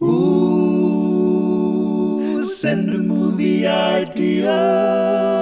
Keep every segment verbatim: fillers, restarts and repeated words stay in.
Ooh, send a movie idea.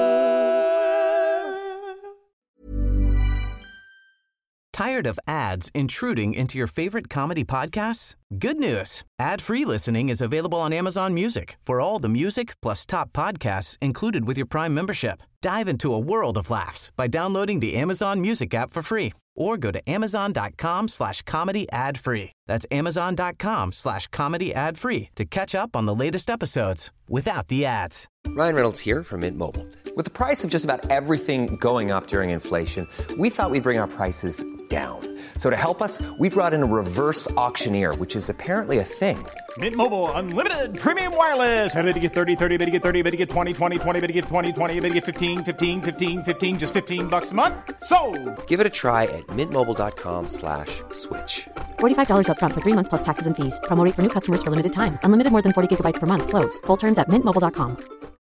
Tired of ads intruding into your favorite comedy podcasts? Good news. Ad-free listening is available on Amazon Music for all the music plus top podcasts included with your Prime membership. Dive into a world of laughs by downloading the Amazon Music app for free or go to amazon.com slash comedy ad free. That's amazon.com slash comedy ad free to catch up on the latest episodes without the ads. Ryan Reynolds here from Mint Mobile. With the price of just about everything going up during inflation, we thought we'd bring our prices down. So to help us, we brought in a reverse auctioneer, which is apparently a thing. Mint Mobile Unlimited Premium Wireless. How to get thirty, thirty, how to get thirty, how to get twenty, twenty, twenty, how to get twenty, twenty, how to get fifteen, fifteen, fifteen, fifteen, just fifteen bucks a month? Sold! Give it a try at mintmobile.com slash switch. forty-five dollars up front for three months plus taxes and fees. Promo rate for new customers for limited time. Unlimited more than forty gigabytes per month. Slows full terms at mint mobile dot com.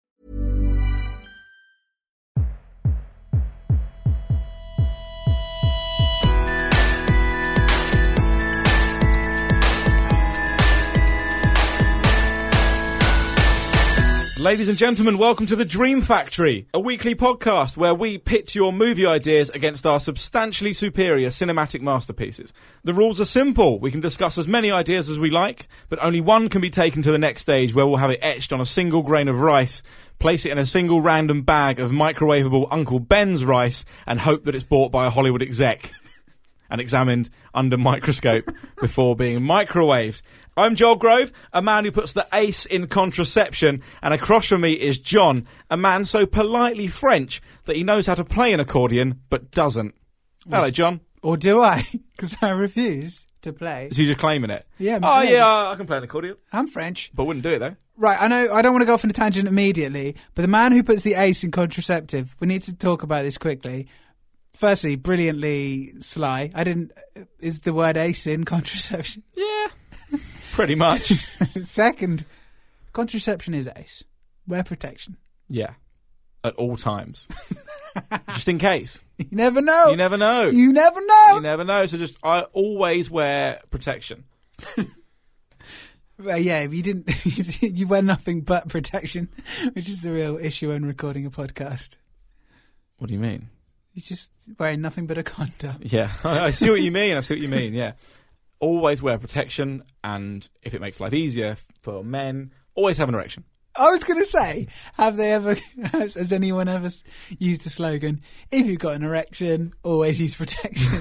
Ladies and gentlemen, welcome to the Dream Factory, a weekly podcast where we pit your movie ideas against our substantially superior cinematic masterpieces. The rules are simple. We can discuss as many ideas as we like, but only one can be taken to the next stage where we'll have it etched on a single grain of rice, place it in a single random bag of microwavable Uncle Ben's rice, and hope that it's bought by a Hollywood exec and examined under microscope before being microwaved. I'm Joel Grove, a man who puts the ace in contraception, and across from me is John, a man so politely French that he knows how to play an accordion, but doesn't. Hello, John. Or do I? Because I refuse to play. So you're just claiming it? Yeah. I'm oh, French. yeah, I can play an accordion. I'm French. But wouldn't do it, though. Right, I know I don't want to go off on a tangent immediately, but the man who puts the ace in contraceptive, we need to talk about this quickly. Firstly, brilliantly sly. I didn't... Is the word ace in contraception? Yeah. Pretty much. Second, contraception is ace. Wear protection. Yeah. At all times. Just in case. You never know. You never know. You never know. You never know. So just, I always wear protection. Well, yeah, if you didn't... You wear nothing but protection, which is the real issue when recording a podcast. What do you mean? You're just wearing nothing but a condom. Yeah. I see what you mean. I see what you mean, yeah. Always wear protection, and if it makes life easier for men, always have an erection. I was going to say, have they ever, has anyone ever used the slogan, if you've got an erection, always use protection?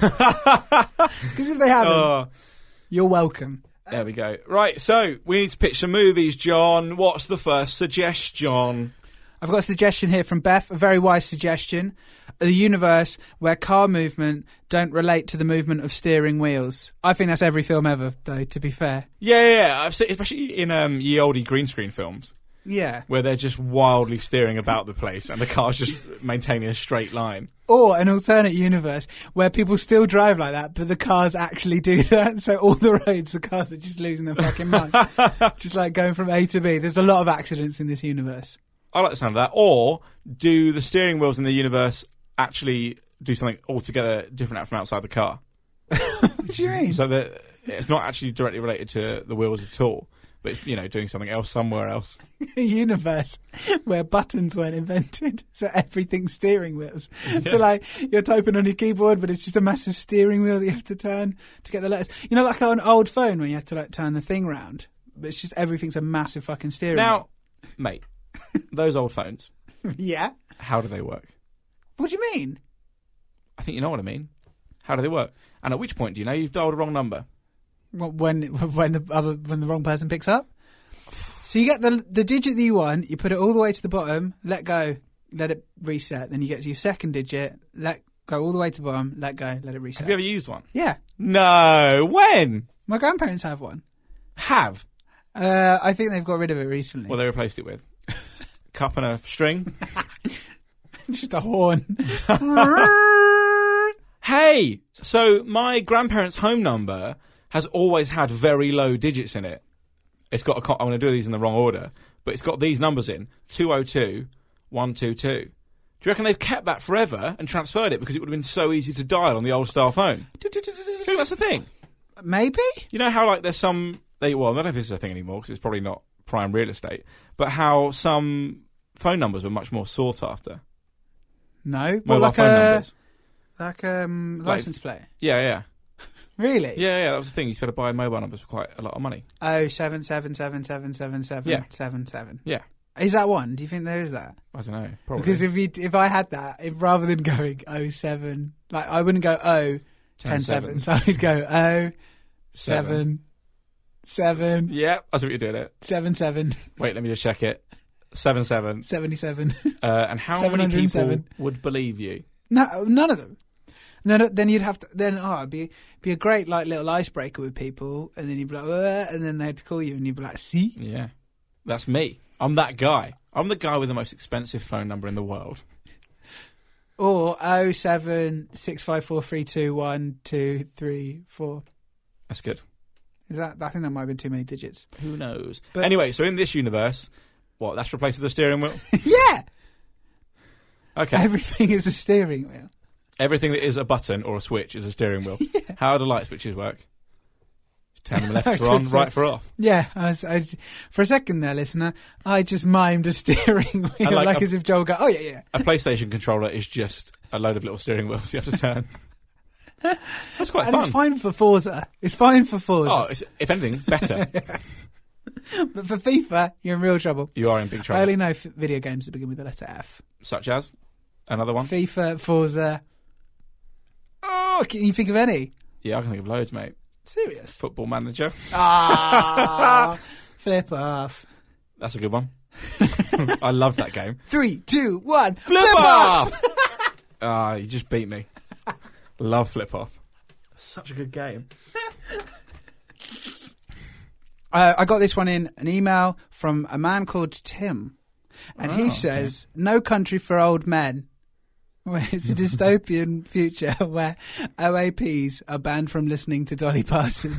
Because if they haven't, uh, you're welcome. There we go. Right, so we need to pitch some movies, John. What's the first suggestion? I've got a suggestion here from Beth, a very wise suggestion. A universe where car movement don't relate to the movement of steering wheels. I think that's every film ever, though, to be fair. Yeah, yeah, yeah. I've seen, especially in um, ye olde green screen films. Yeah. Where they're just wildly steering about the place and the car's just maintaining a straight line. Or an alternate universe where people still drive like that, but the cars actually do that. So all the roads, the cars are just losing their fucking mind. Just like going from A to B. There's a lot of accidents in this universe. I like the sound of that. Or do the steering wheels in the universe actually do something altogether different from outside the car? What do you mean? So that it's not actually directly related to the wheels at all, but it's, you know, doing something else somewhere else. A universe where buttons weren't invented, so everything's steering wheels. Yeah. So like you're typing on your keyboard, but it's just a massive steering wheel that you have to turn to get the letters. You know, like on an old phone when you have to like turn the thing round, but it's just everything's a massive fucking steering now, wheel. Now, mate, those old phones. Yeah. How do they work? What do you mean? I think you know what I mean. How do they work? And at which point do you know you've dialed a wrong number? When when the other when the wrong person picks up? So you get the the digit that you want, you put it all the way to the bottom, let go, let it reset. Then you get to your second digit, let go all the way to the bottom, let go, let it reset. Have you ever used one? Yeah. No. When? My grandparents have one. Have? Uh, I think they've got rid of it recently. What they replaced it with? Cup and a string? Just a horn. Hey! So my grandparents' home number has always had very low digits in it. It's got a, I'm going to do these in the wrong order, but it's got these numbers in, two oh two, one two two. Do you reckon they've kept that forever and transferred it because it would have been so easy to dial on the old style phone? Do you think that's the thing? Maybe. You know how like there's some they well, I don't know if this is a thing anymore because it's probably not prime real estate, but how some phone numbers were much more sought after. No, Mobile well, like phone a numbers. like um Like- license plate. Yeah, yeah, Really? yeah, yeah. That was the thing. You used to be able to buy mobile numbers for quite a lot of money. Oh, seven seven seven seven seven seven Yeah. seven seven. Yeah, Is that one? Do you think there is that? I don't know. Probably Because if you if I had that, if rather than going oh seven, like I wouldn't go oh ten seven, so I'd go oh seven seven yeah, that's what you're doing it. seven seven Wait, let me just check it. Seven seven. seventy seven. Uh, and how many people seven hundred seven. would believe you? No, none of them. Then, then you'd have to. Then oh, it'd be be a great like little icebreaker with people, and then you'd be like, "Uh," and then they'd call you, and you'd be like, "See." Yeah, that's me. I'm that guy. I'm the guy with the most expensive phone number in the world. Or oh seven six five four three two one two three four. That's good. Is that? I think that might have been too many digits. Who knows? But- anyway, so in this universe, what? That's replaced with the steering wheel. Yeah. Okay. Everything is a steering wheel. Everything that is a button or a switch is a steering wheel. Yeah. How do light switches work? Turn them left for on, right for off. Yeah, I was, I was- for a second there, listener, I just mimed a steering wheel, And like like, a- as if Joel go, oh yeah, yeah. A PlayStation controller is just a load of little steering wheels you have to turn. That's quite And fun. it's fine for Forza. It's fine for Forza. Oh, it's, if anything, better. But for FIFA, you're in real trouble. You are in big I trouble. only know f- video games that begin with the letter F. Such as? Another one? FIFA, Forza. Oh, can you think of any? Yeah, I can think of loads, mate. Serious? Football Manager. Ah, flip off. That's a good one. I love that game. Three, two, one, Flip, flip, off! off! Ah, you just beat me. Love Flip Off. Such a good game. Uh, I got this one in an email from a man called Tim. And Oh, he okay. says, No Country for Old Men. Where it's a dystopian future where O A Ps are banned from listening to Dolly Parton.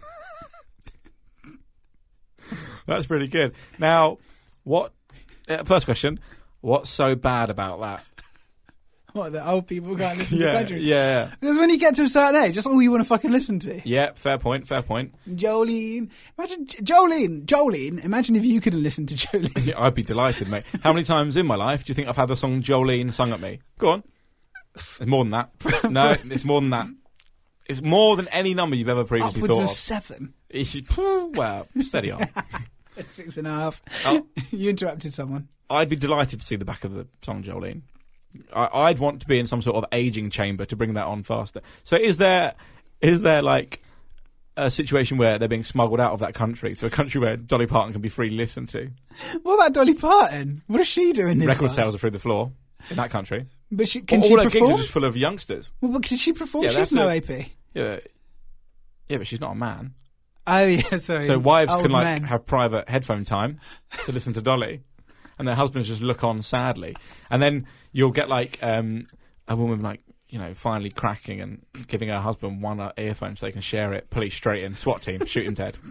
That's really good. Now, what... Uh, first question. What's so bad about that? What, the old people can't listen yeah, to country? yeah. Because when you get to a certain age, that's all you want to fucking listen to. Yeah, fair point, fair point. Jolene. Imagine, Jolene, Jolene. Imagine if you couldn't listen to Jolene. Yeah, I'd be delighted, mate. How many times in my life do you think I've had the song Jolene sung at me? Go on. It's more than that. No, it's more than that. It's more than any number you've ever previously Upwards thought of of. seven. Well, steady on. Six and a half. Oh. You interrupted someone. I'd be delighted to see the back of the song Jolene. I, I'd want to be in some sort of aging chamber to bring that on faster. So is there, is there like a situation where they're being smuggled out of that country to a country where Dolly Parton can be freely listened to? What about Dolly Parton? What does she do in this? Record world? sales are through the floor in that country. But she, can all she her gigs perform? are just full of youngsters. Well, can she perform? Yeah, they She's have no to- A P. Yeah, yeah, but she's not a man. Oh, yeah, sorry. So wives Old can like men. have private headphone time to listen to Dolly, and their husbands just look on sadly. And then you'll get like um, a woman like you know finally cracking and giving her husband one uh, earphone so they can share it. Police straight in, SWAT team, shoot him dead,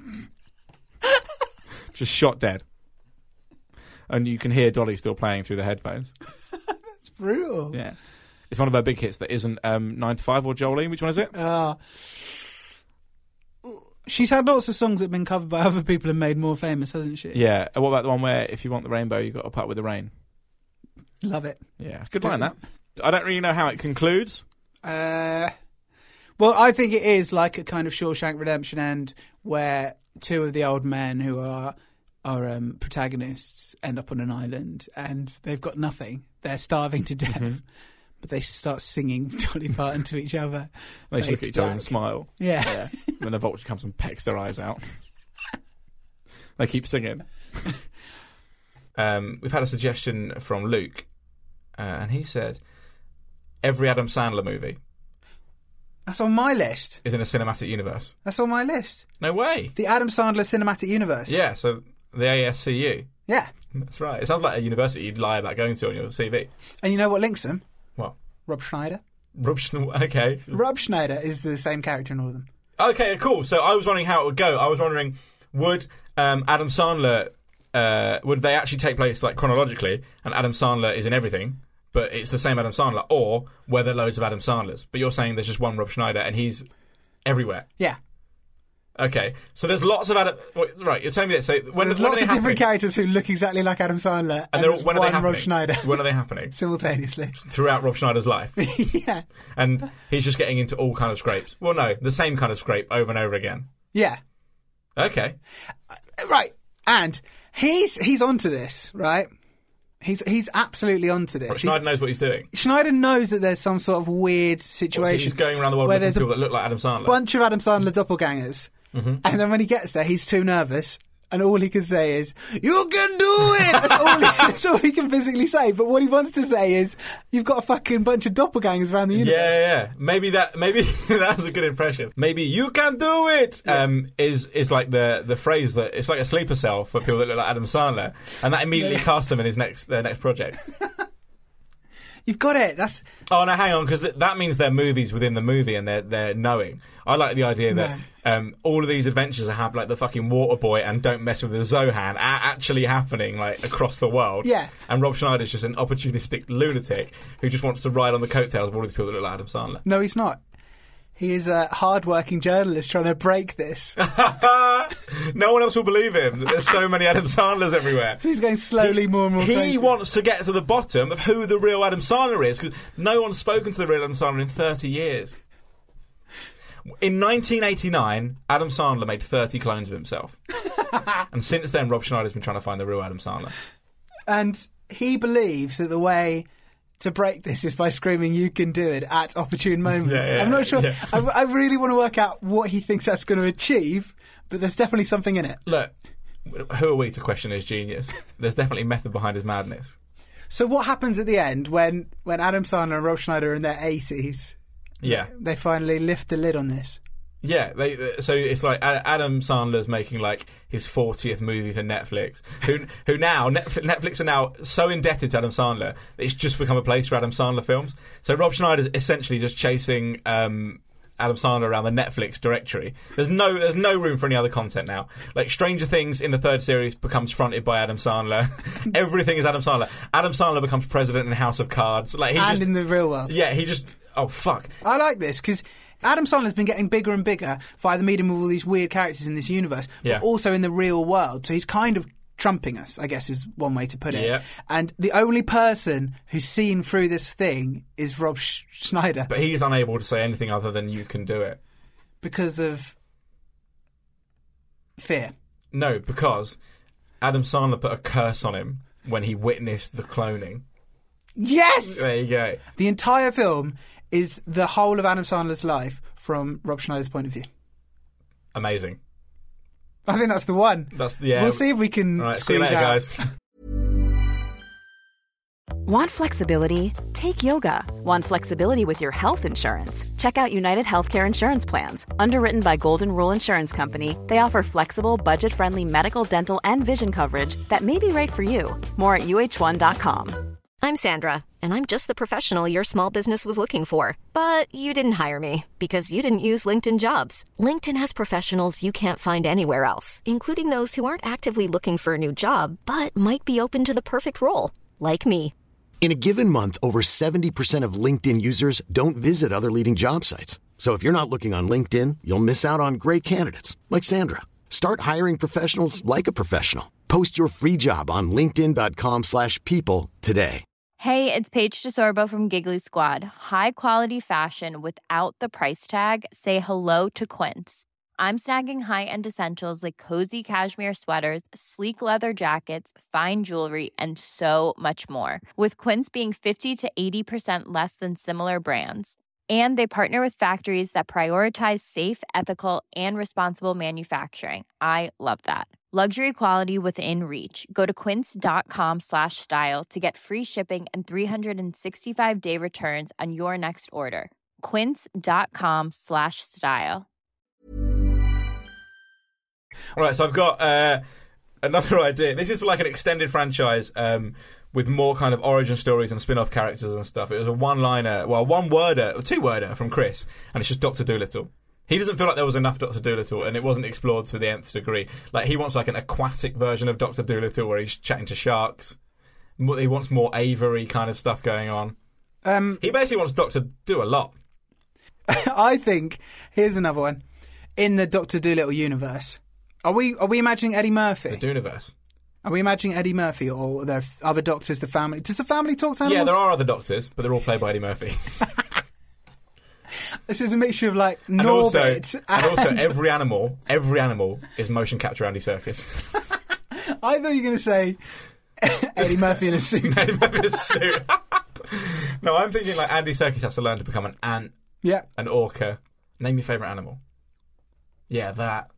just shot dead. And you can hear Dolly still playing through the headphones. It's brutal. Yeah, it's one of her big hits that isn't um, nine to five or Jolene. Which one is it? Ah. She's had lots of songs that have been covered by other people and made more famous, hasn't she? Yeah. And what about the one where if you want the rainbow, you got to part with the rain? Love it. Yeah, good line that. I don't really know how it concludes. Uh, well, I think it is like a kind of Shawshank Redemption end where two of the old men who are are um, protagonists end up on an island and they've got nothing. They're starving to death. Mm-hmm. But they start singing Dolly Parton to each other. They just Fade look at to each other and black. smile. Yeah. Yeah. When the vulture comes and pecks their eyes out. They keep singing. Um, we've had a suggestion from Luke, uh, and he said every Adam Sandler movie That's on my list. is in a cinematic universe. That's on my list. No way. The Adam Sandler Cinematic Universe. Yeah, so the A S C U. Yeah. That's right. It sounds like a university you'd lie about going to on your C V. And you know what links them? What? Rob Schneider. Rob Schn- Okay. Rob Schneider is the same character in all of them. Okay, cool. So I was wondering how it would go. I was wondering, would um, Adam Sandler, uh, would they actually take place like chronologically, and Adam Sandler is in everything, but it's the same Adam Sandler, or were there loads of Adam Sandlers? But you're saying there's just one Rob Schneider, and he's everywhere. Yeah. Okay, so there's lots of Adam. Wait, right, you're telling me that. So when, There's when lots are of they different happening? characters who look exactly like Adam Sandler, and, And they're, there's when are one they happening? Rob Schneider When are they happening? simultaneously. Throughout Rob Schneider's life, Yeah, and he's just getting into all kind of scrapes. Well, no, the same kind of scrape over and over again. yeah, Okay, right. And he's he's onto this, right? He's he's absolutely onto this. Rob He's- Schneider knows what he's doing. Schneider knows that there's some sort of weird So situation. he's going around the world where looking there's for a people that look like Adam Sandler. bunch of Adam Sandler doppelgangers, Mm-hmm. and then when he gets there, he's too nervous, and all he can say is, "You can do it." That's all, he, that's all he can physically say. But what he wants to say is, "You've got a fucking bunch of doppelgangers around the universe." Yeah, yeah, yeah. Maybe that. Maybe that was a good impression. Maybe "you can do it" um, is is like the the phrase that it's like a sleeper cell for people that look like Adam Sandler, and that immediately Yeah. cast them in his next their next project. You've got it. That's Oh no, hang on, because th- that means they're movies within the movie, and they're they're knowing. I like the idea that um, all of these adventures have like the fucking Water Boy and Don't Mess with the Zohan are actually happening like across the world. Yeah. And Rob Schneider's just an opportunistic lunatic who just wants to ride on the coattails of all these people that look like Adam Sandler. no, he's not. He is a hard-working journalist trying to break this. No one else will believe him. There's so many Adam Sandlers everywhere. So he's going slowly more and more He crazy. wants to get to the bottom of who the real Adam Sandler is, because no one's spoken to the real Adam Sandler in thirty years. In nineteen eighty-nine, Adam Sandler made thirty clones of himself. And since then, Rob Schneider's been trying to find the real Adam Sandler. And he believes that the way to break this is by screaming, "You can do it" at opportune moments. Yeah, yeah, I'm not sure. yeah. I, I really want to work out what he thinks that's going to achieve, but there's definitely something in it. Look, who are we to question his genius? There's definitely method behind his madness. So what happens at the end when, when Adam Sandler and Rob Schneider are in their eighties? Yeah. They finally lift the lid on this. Yeah, they, so it's like A- Adam Sandler's making like his fortieth movie for Netflix. Who, who now Netflix, Netflix are now so indebted to Adam Sandler that it's just become a place for Adam Sandler films. So Rob Schneider's essentially just chasing um, Adam Sandler around the Netflix directory. There's no, there's no room for any other content now. Like Stranger Things in the third series becomes fronted by Adam Sandler. Everything is Adam Sandler. Adam Sandler becomes president in House of Cards. Like he and just, in the real world. yeah, he just. Oh fuck. I like this because Adam Sandler's been getting bigger and bigger via the medium of all these weird characters in this universe, but Yeah. also in the real world. So he's kind of trumping us, I guess is one way to put it. Yeah. And the only person who's seen through this thing is Rob Sch- Schneider But he's unable to say anything other than "you can do it." because of fear. No, because Adam Sandler put a curse on him when he witnessed the cloning. Yes! There you go. The entire film is the whole of Adam Sandler's life from Rob Schneider's point of view. Amazing. I think that's the one. That's yeah. We'll see if we can All right, see you squeeze later, out. guys. Want flexibility? Take yoga. Want flexibility with your health insurance? Check out United Healthcare Insurance Plans. Underwritten by Golden Rule Insurance Company, they offer flexible, budget-friendly medical, dental, and vision coverage that may be right for you. More at U H one dot com. I'm Sandra, and I'm just the professional your small business was looking for. But you didn't hire me because you didn't use LinkedIn Jobs. LinkedIn has professionals you can't find anywhere else, including those who aren't actively looking for a new job, but might be open to the perfect role, like me. In a given month, over seventy percent of LinkedIn users don't visit other leading job sites. So if you're not looking on LinkedIn, you'll miss out on great candidates like Sandra. Start hiring professionals like a professional. Post your free job on linkedin dot com slash people today. Hey, it's Paige DeSorbo from Giggly Squad. High quality fashion without the price tag. Say hello to Quince. I'm snagging high-end essentials like cozy cashmere sweaters, sleek leather jackets, fine jewelry, and so much more. With Quince being fifty to eighty percent less than similar brands. And they partner with factories that prioritize safe, ethical, and responsible manufacturing. I love that. Luxury quality within reach. Go to quince.com slash style to get free shipping and three sixty-five day returns on your next order. Quince.com slash style. All right, so I've got uh, another idea. This is like an extended franchise um, with more kind of origin stories and spin-off characters and stuff. It was a one-liner, well, one-worder, a two-worder from Chris, and it's just Doctor Dolittle. He doesn't feel like there was enough Doctor Dolittle, and it wasn't explored to the nth degree. Like, he wants like an aquatic version of Doctor Dolittle where he's chatting to sharks. He wants more Avery kind of stuff going on. Um, he basically wants Doctor Do a lot. I think, here's another one. in the Doctor Dolittle universe, are we are we imagining Eddie Murphy? The Dooniverse. Are we imagining Eddie Murphy, or are there other doctors? The family does the family talk to animals? Yeah, there are other doctors, but they're all played by Eddie Murphy. This is a mixture of like and Norbit also, and, and also every animal, every animal is motion capture Andy Serkis. I thought you were going to say Eddie Murphy in a suit. Eddie Murphy in a suit. No, I'm thinking like Andy Serkis has to learn to become an ant, yeah, an orca. Name your favourite animal. Yeah, that.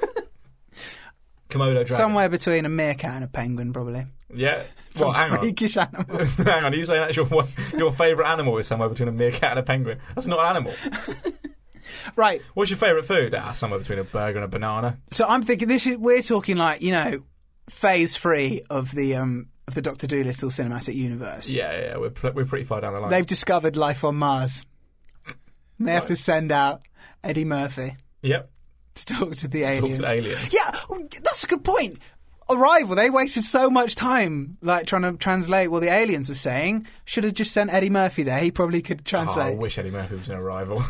Komodo dragon. Somewhere between a meerkat and a penguin, probably. Yeah. Some well, hang on. freakish animal. Hang on, are you saying that's your, your favourite animal is somewhere between a meerkat and a penguin? That's not an animal. Right. What's your favourite food? Ah, somewhere between a burger and a banana. So I'm thinking this is we're talking like, you know, phase three of the um of the Doctor Dolittle cinematic universe. Yeah, yeah, we're pl- we're pretty far down the line. They've discovered life on Mars. And they have to send out Eddie Murphy. Yep. To talk to the aliens. Talk to aliens. Yeah, that's a good point. Arrival, they wasted so much time like trying to translate what the aliens were saying. Should have just sent Eddie Murphy there. He probably could translate. Oh, I wish Eddie Murphy was in Arrival.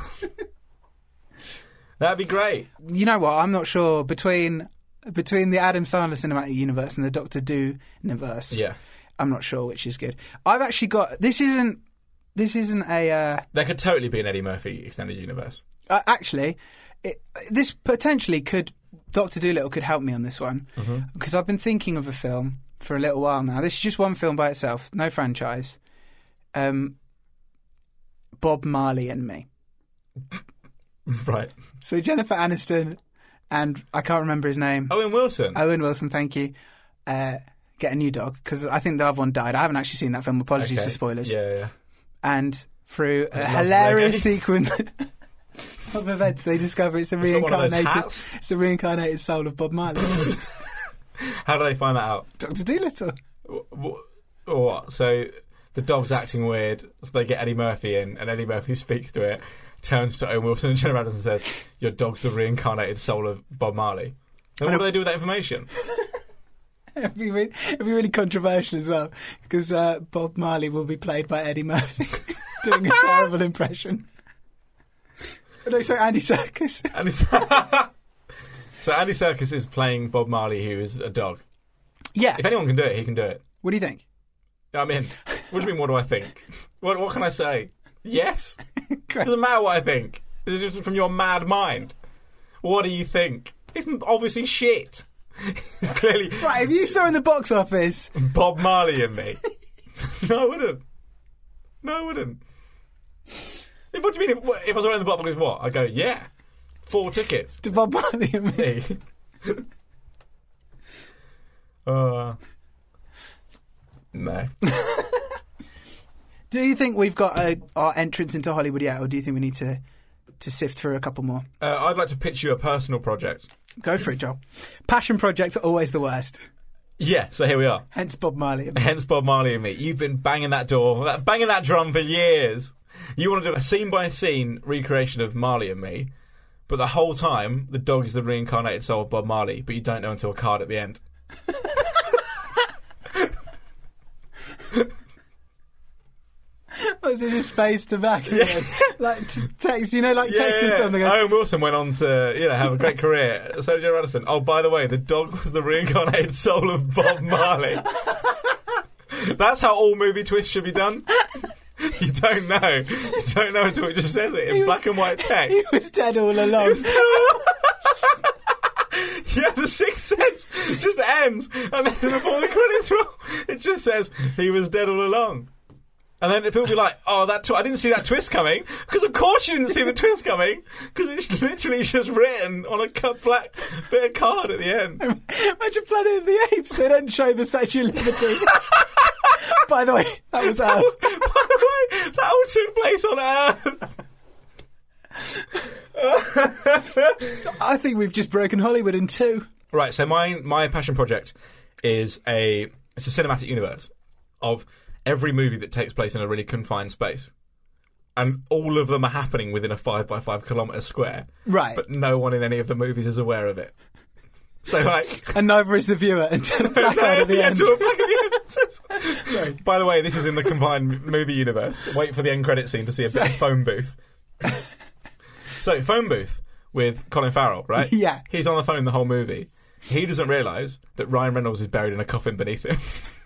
That'd be great. You know what? I'm not sure between between the Adam Sandler cinematic universe and the Doctor Do universe. Yeah, I'm not sure which is good. I've actually got this. Isn't this isn't a? Uh, there could totally be an Eddie Murphy extended universe. Uh, actually, it, this potentially could. Doctor Dolittle could help me on this one because mm-hmm. I've been thinking of a film for a little while now. This is just one film by itself, no franchise. Um, Bob Marley and Me. Right. So Jennifer Aniston and I can't remember his name. Owen Wilson. Owen Wilson, thank you. Uh, get a new dog because I think the other one died. I haven't actually seen that film. Apologies okay. for spoilers. Yeah, yeah. And through a hilarious sequence of events, they discover it's a it's reincarnated, it's the reincarnated soul of Bob Marley. How do they find that out? Doctor Dolittle. What? what? So the dog's acting weird, so they get Eddie Murphy in, and Eddie Murphy speaks to it, turns to Owen Wilson and Jennifer Aniston and says, "Your dog's the reincarnated soul of Bob Marley." And what do they do with that information? It'd be, really, it'd be really controversial as well, because uh, Bob Marley will be played by Eddie Murphy, doing a terrible impression. No, sorry, Andy Serkis. Andy so Andy Serkis is playing Bob Marley, who is a dog. Yeah. If anyone can do it, he can do it. What do you think? I mean, what do you mean, what do I think? What, what can I say? Yes? It doesn't matter what I think. This is just from your mad mind. What do you think? It's obviously shit. It's clearly... Right, if you saw in the box office... Bob Marley and Me. No, I wouldn't. No, I wouldn't. What do you mean, if, if I saw it in the box office, what? I'd go, yeah. Four tickets. To Bob Marley and Me. uh, no. Do you think we've got a, our entrance into Hollywood yet, or do you think we need to, to sift through a couple more? Uh, I'd like to pitch you a personal project. Go for it, Joel. Passion projects are always the worst. Yeah, so here we are. Hence Bob Marley and Me. Hence Bob Marley and Me. You've been banging that door, that, banging that drum for years. You want to do a scene-by-scene recreation of Marley and Me, but the whole time, the dog is the reincarnated soul of Bob Marley, but you don't know until a card at the end. Was it just face to back? Yeah. Like t- text, you know, like yeah, texting yeah. film. That goes, Owen Wilson went on to, you know, have a great career. So did Jennifer Aniston. Oh, by the way, the dog was the reincarnated soul of Bob Marley. That's how all movie twists should be done. You don't know. You don't know until it just says it in was, black and white text. He was dead all along. Yeah, the Sixth Sense just ends, and then before the credits roll, it just says he was dead all along. And then people be like, "Oh, that tw- I didn't see that twist coming," because of course you didn't see the twist coming, because it's literally just written on a cut black bit of card at the end. Imagine Planet of the Apes. They don't show the Statue of Liberty. By the way, that was Earth. By the way, that all took place on Earth. I think we've just broken Hollywood in two. Right, so my my passion project is a it's a cinematic universe of every movie that takes place in a really confined space. And all of them are happening within a five by five kilometre square. Right. But no one in any of the movies is aware of it. So, like... And neither is the viewer until a placard no, at the yeah, end. To a placard at the end. Sorry. By the way, this is in the combined movie universe. Wait for the end credit scene to see a bit of phone booth. So, phone booth. with Colin Farrell, right? Yeah. He's on the phone the whole movie. He doesn't realise that Ryan Reynolds is buried in a coffin beneath him.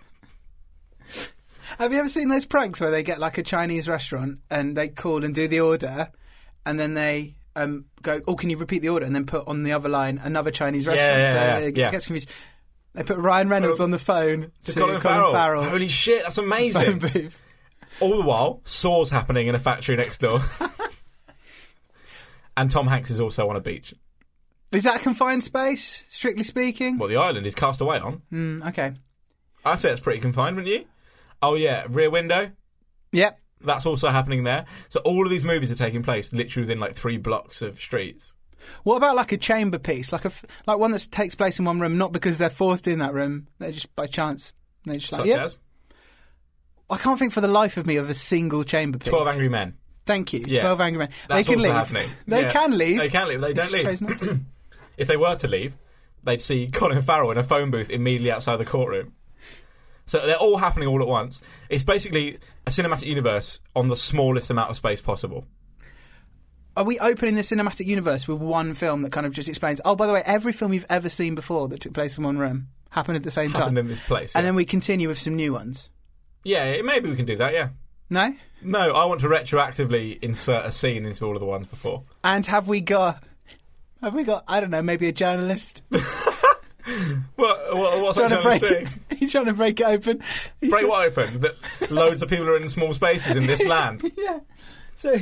Have you ever seen those pranks where they get like a Chinese restaurant and they call and do the order, and then they um, go, "Oh, can you repeat the order?" and then put on the other line another Chinese restaurant. Yeah, yeah, so yeah, it yeah. gets confused. They put Ryan Reynolds on the phone to, to Colin, Colin Farrell. Farrell. Holy shit, that's amazing. Phone booth. All the while, Saw's happening in a factory next door. And Tom Hanks is also on a beach. Is that a confined space, strictly speaking? Well, the island is Cast Away on. Mm, okay. I'd say it's pretty confined, wouldn't you? Oh, yeah, Rear Window. Yep. That's also happening there. So all of these movies are taking place literally within like three blocks of streets. What about like a chamber piece, like a f- like one that takes place in one room, not because they're forced in that room, they're just by chance. They're just like, Such yeah. as? I can't think for the life of me of a single chamber piece. Twelve Angry Men. Thank you. Yeah. Twelve Angry Men. That's they can also leave. happening. They Yeah. can leave. They can leave. They don't just chose leave. not to. If they were to leave, they'd see Colin Farrell in a phone booth immediately outside the courtroom. So they're all happening all at once. It's basically a cinematic universe on the smallest amount of space possible. Are we opening the cinematic universe with one film that kind of just explains, oh, by the way, every film you've ever seen before that took place in one room happened at the same Happened time? in this place. And yeah. then we continue with some new ones? Yeah, maybe we can do that, yeah. No? No, I want to retroactively insert a scene into all of the ones before. And have we got... Have we got, I don't know, maybe a journalist? What, what, what's trying that to break thing? it. He's trying to break it open. He's Break trying- what open? That loads of people are in small spaces in this land. Yeah. So,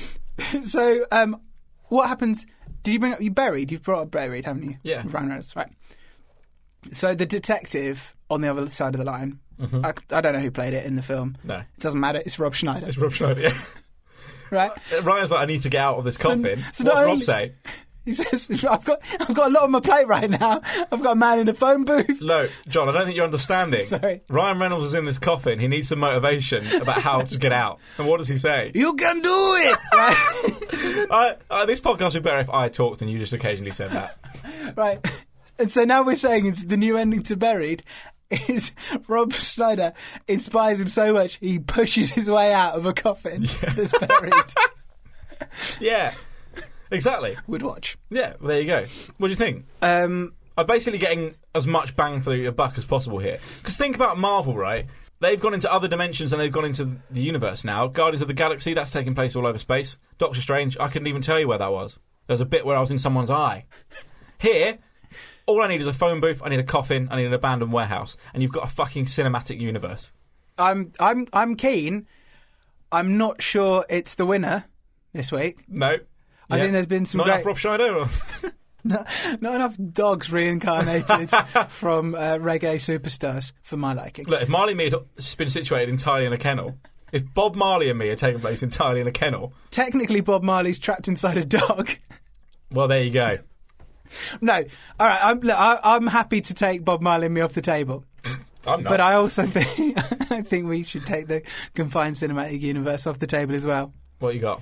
so um, what happens? Did you bring up you buried? You've brought up buried, haven't you? Yeah. With Ryan Reynolds, right? So the detective on the other side of the line. Mm-hmm. I, I don't know who played it in the film. No. It doesn't matter. It's Rob Schneider. It's Rob Schneider, yeah. Right. Ryan's like, I need to get out of this coffin. So- so What's not Rob only- say? He says, "I've got, I've got a lot on my plate right now. I've got a man in a phone booth." No, John, I don't think you're understanding. Sorry. Ryan Reynolds is in this coffin. He needs some motivation about how to get out. And what does he say? You can do it. Right. I, uh, this podcast would be better if I talked and you just occasionally said that. Right. And so now we're saying it's the new ending to Buried is Rob Schneider inspires him so much he pushes his way out of a coffin Yeah. that's buried. Yeah, exactly. Would watch. Yeah, well, there you go. What do you think? Um, I'm basically getting as much bang for your buck as possible here. Because think about Marvel, right? They've gone into other dimensions and they've gone into the universe now. Guardians of the Galaxy, that's taking place all over space. Doctor Strange, I couldn't even tell you where that was. There's a bit where I was in someone's eye. Here, all I need is a phone booth, I need a coffin, I need an abandoned warehouse. And you've got a fucking cinematic universe. I'm I'm I'm keen. I'm not sure it's the winner this week. No. I Yeah. think there's been some Not great... enough Rob Schneider? Or? No, not enough dogs reincarnated from uh, reggae superstars for my liking. Look, if Marley and me had been situated entirely in a kennel, if Bob Marley and me had taken place entirely in a kennel, Technically, Bob Marley's trapped inside a dog. well, there you go. No, all right. I'm look, I, I'm happy to take Bob Marley and me off the table, I'm not. but I also think I think we should take the confined cinematic universe off the table as well. What you got?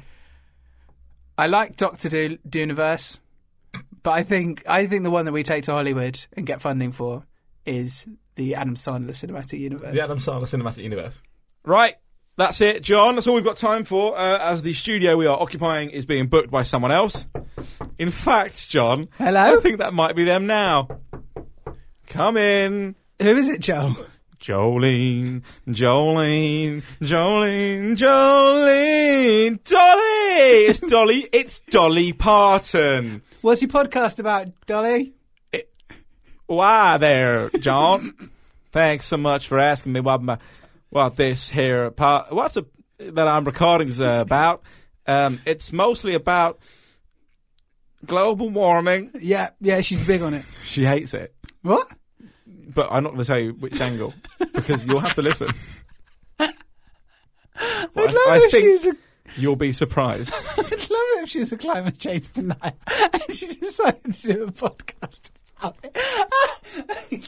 I like Doctor Do- Dooniverse, but I think I think the one that we take to Hollywood and get funding for is the Adam Sandler cinematic universe. The Adam Sandler Cinematic Universe. Right, that's it, John. That's all we've got time for, uh, as the studio we are occupying is being booked by someone else. In fact, John, Hello? I think that might be them now. Come in. Who is it, Joe? Jolene, Jolene, Jolene, Jolene, Dolly! It's Dolly, it's Dolly Parton. What's your podcast about, Dolly? Why there, John? Thanks so much for asking me what my, what this here part, what's a, that I'm recording is uh, about. Um, it's mostly about global warming. Yeah, yeah, she's big on it. She hates it, What? but I'm not going to tell you which angle because you'll have to listen. I'd I- love I if think- she's a. You'll be surprised. I'd love it if she was a climate change denier and she decided to do a podcast about it.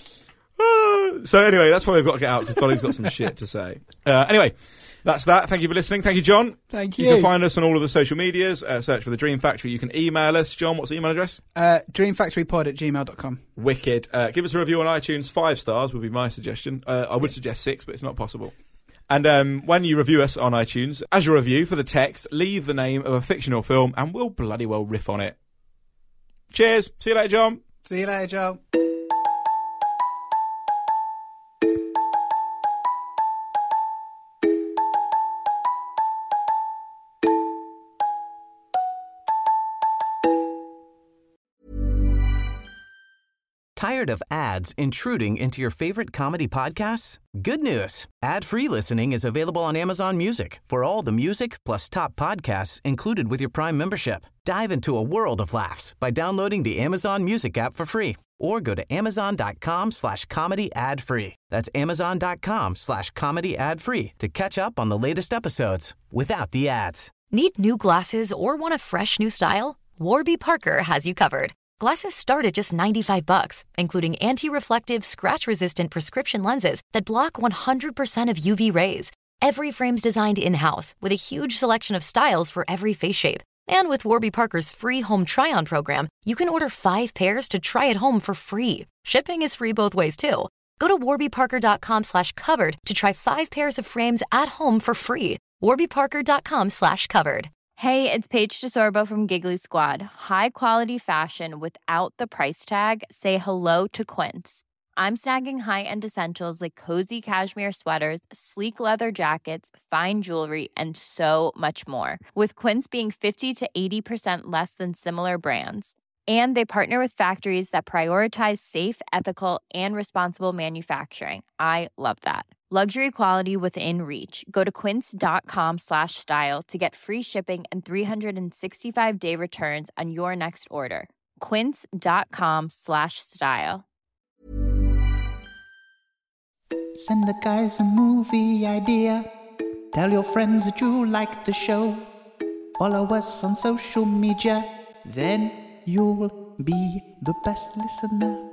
So anyway, that's why we've got to get out because Dolly's got some shit to say. Uh, anyway, that's that. Thank you for listening. Thank you, John. Thank You you. can find us on all of the social medias. Uh, search for The Dream Factory. You can email us. John, what's the email address? Uh, dreamfactorypod at gmail dot com. Wicked. Uh, give us a review on iTunes. Five stars would be my suggestion. Uh, I would suggest six, but it's not possible. And um, when you review us on iTunes, as your review for the text, leave the name of a fictional film and we'll bloody well riff on it. Cheers. See you later, John. See you later, Joe. Tired of ads intruding into your favorite comedy podcasts? Good news. Ad-free listening is available on Amazon Music for all the music plus top podcasts included with your Prime membership. Dive into a world of laughs by downloading the Amazon Music app for free or go to amazon.com slash comedy ad free. That's amazon.com slash comedy ad free to catch up on the latest episodes without the ads. Need new glasses or want a fresh new style? Warby Parker has you covered. Glasses start at just ninety-five bucks, including anti-reflective, scratch-resistant prescription lenses that block one hundred percent of U V rays. Every frame's designed in-house with a huge selection of styles for every face shape. And with Warby Parker's free home try-on program, you can order five pairs to try at home for free. Shipping is free both ways, too. Go to warbyparker.com slash covered to try five pairs of frames at home for free. warbyparker.com slash covered. Hey, it's Paige DeSorbo from Giggly Squad. High quality fashion without the price tag. Say hello to Quince. I'm snagging high-end essentials like cozy cashmere sweaters, sleek leather jackets, fine jewelry, and so much more. With Quince being fifty to eighty percent less than similar brands. And they partner with factories that prioritize safe, ethical, and responsible manufacturing. I love that. Luxury quality within reach. Go to quince.com slash style to get free shipping and three sixty-five day returns on your next order. Quince.com slash style. Send the guys a movie idea. Tell your friends that you like the show. Follow us on social media. Then you'll be the best listener.